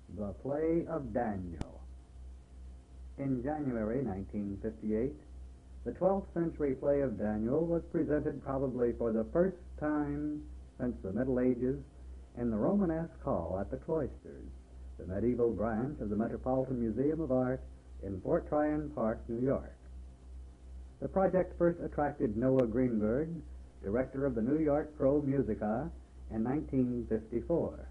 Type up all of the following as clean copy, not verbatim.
The Play of Daniel. In January 1958, the 12th century play of Daniel was presented probably for the first time since the Middle Ages in the Romanesque Hall at the Cloisters, the medieval branch of the Metropolitan Museum of Art in Fort Tryon Park, New York. The project first attracted Noah Greenberg, director of the New York Pro Musica, in 1954.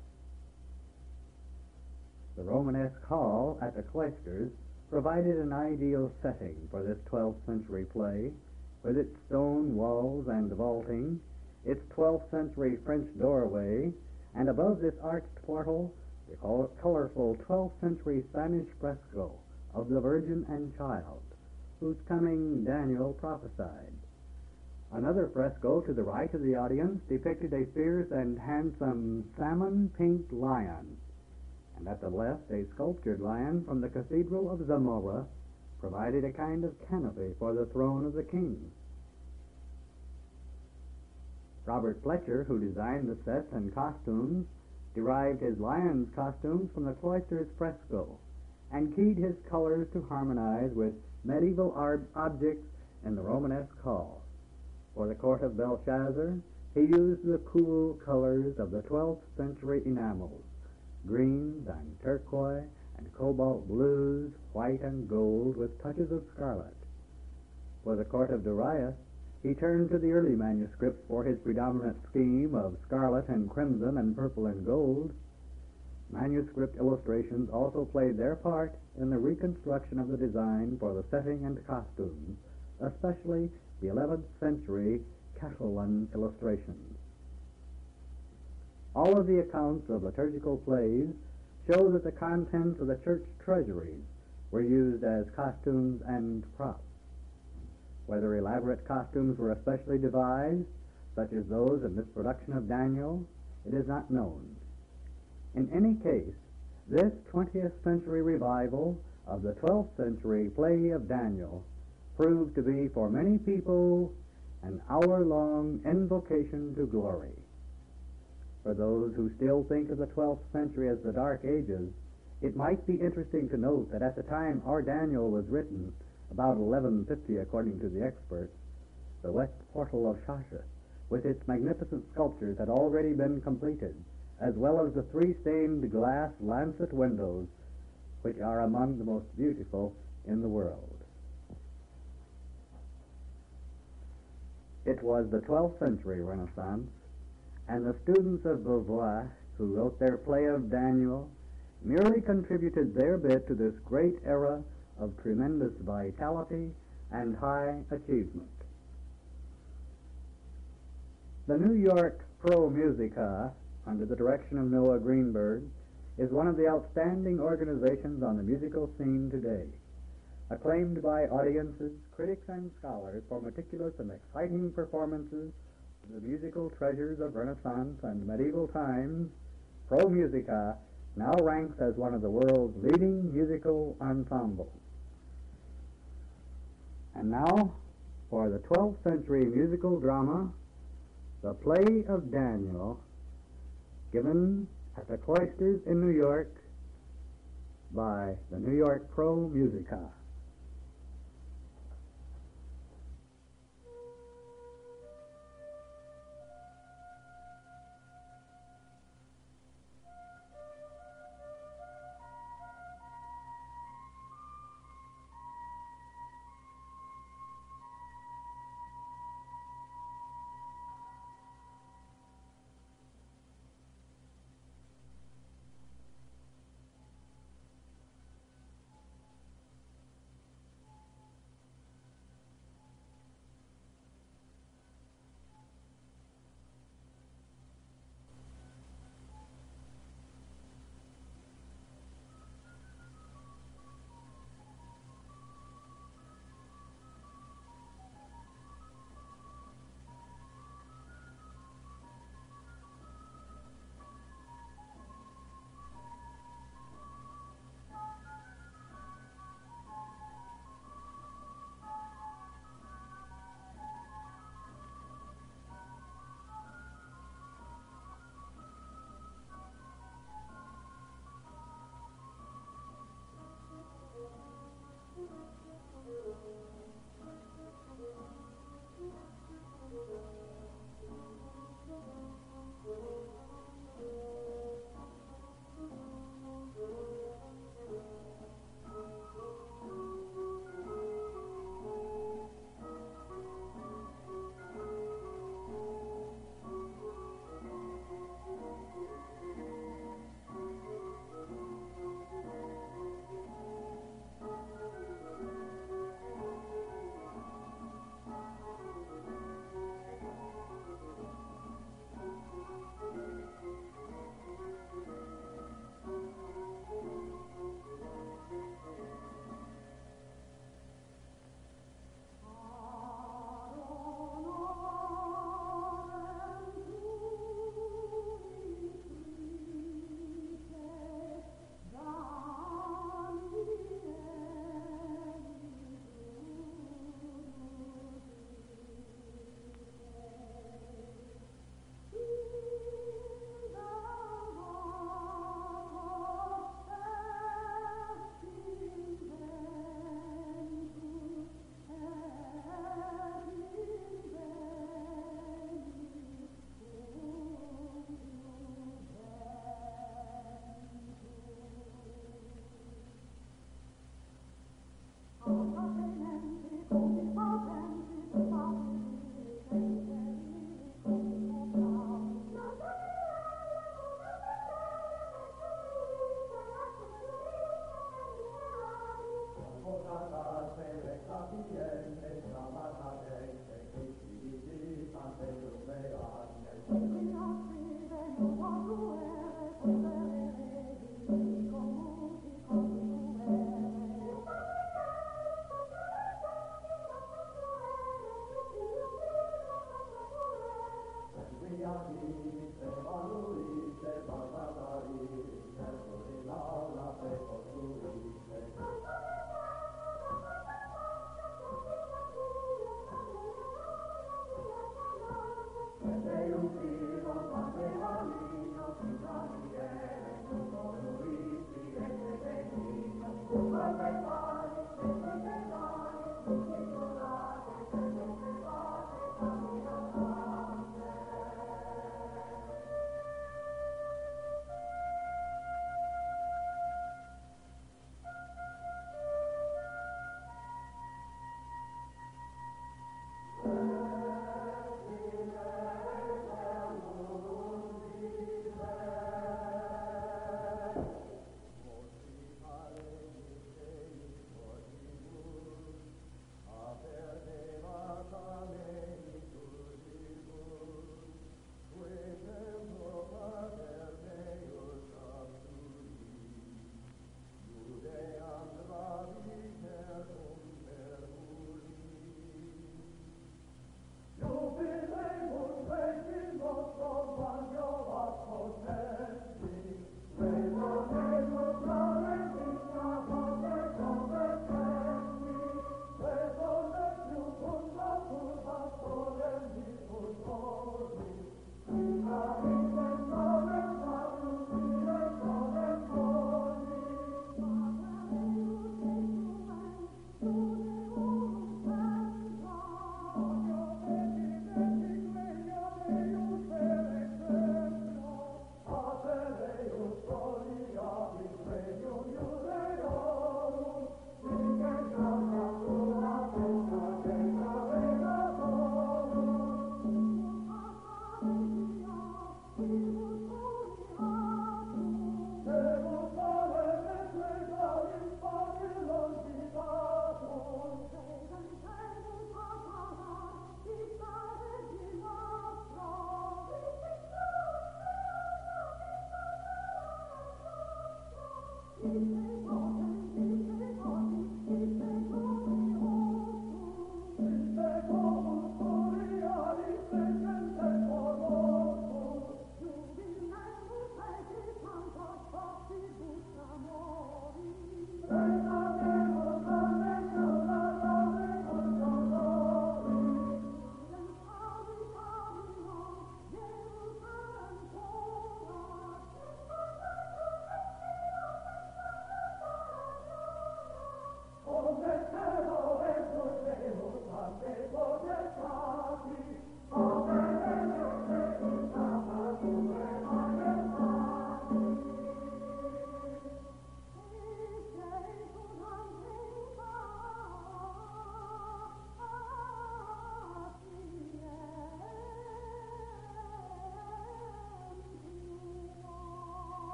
The Romanesque Hall at the Cloisters provided an ideal setting for this 12th century play, with its stone walls and vaulting, its 12th century French doorway, and above this arched portal, the colorful 12th century Spanish fresco of the Virgin and Child, whose coming Daniel prophesied. Another fresco to the right of the audience depicted a fierce and handsome salmon-pink lion, and at the left a sculptured lion from the Cathedral of Zamora provided a kind of canopy for the throne of the king. Robert Fletcher, who designed the sets and costumes, derived his lion's costumes from the cloister's fresco and keyed his colors to harmonize with medieval objects in the Romanesque hall. For the court of Belshazzar, he used the cool colors of the 12th century enamels, greens and turquoise and cobalt blues, white and gold with touches of scarlet. For the court of Darius, he turned to the early manuscripts for his predominant scheme of scarlet and crimson and purple and gold. Manuscript illustrations also played their part in the reconstruction of the design for the setting and costumes, especially the 11th century Catalan illustrations. All of the accounts of liturgical plays show that the contents of the church treasuries were used as costumes and props. Whether elaborate costumes were especially devised, such as those in this production of Daniel, it is not known. In any case, this 20th century revival of the 12th century play of Daniel proved to be for many people an hour-long invocation to glory. For those who still think of the 12th century as the Dark Ages, it might be interesting to note that at the time our Daniel was written, about 1150 according to the experts, the west portal of Shasha, with its magnificent sculptures, had already been completed, as well as the three stained glass lancet windows, which are among the most beautiful in the world. It was the 12th century Renaissance, and the students of Beauvoir, who wrote their play of Daniel, merely contributed their bit to this great era of tremendous vitality and high achievement. The New York Pro Musica, under the direction of Noah Greenberg, is one of the outstanding organizations on the musical scene today, acclaimed by audiences, critics, and scholars for meticulous and exciting performances of the musical treasures of Renaissance and medieval times. Pro Musica now ranks as one of the world's leading musical ensembles. And now, for the 12th century musical drama, The Play of Daniel, given at the Cloisters in New York by the New York Pro Musica.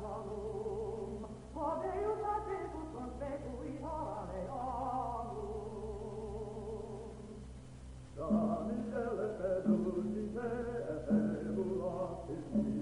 San Michele, Pedro, Gisele, Ebula,